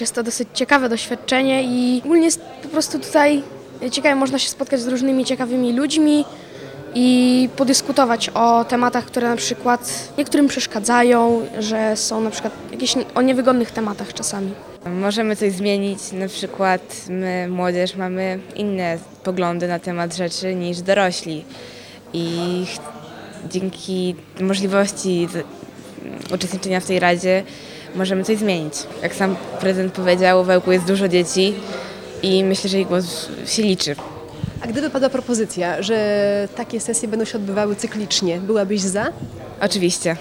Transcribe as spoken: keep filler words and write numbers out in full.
Jest to dosyć ciekawe doświadczenie i ogólnie jest po prostu tutaj ciekawe, można się spotkać z różnymi ciekawymi ludźmi i podyskutować o tematach, które na przykład niektórym przeszkadzają, że są na przykład jakieś o niewygodnych tematach czasami. Możemy coś zmienić, na przykład my, młodzież, mamy inne poglądy na temat rzeczy niż dorośli i ch- dzięki możliwości z- uczestniczenia w tej Radzie możemy coś zmienić. Jak sam prezydent powiedział, w Ełku jest dużo dzieci i myślę, że ich głos się liczy. A gdyby padła propozycja, że takie sesje będą się odbywały cyklicznie, byłabyś za? Oczywiście.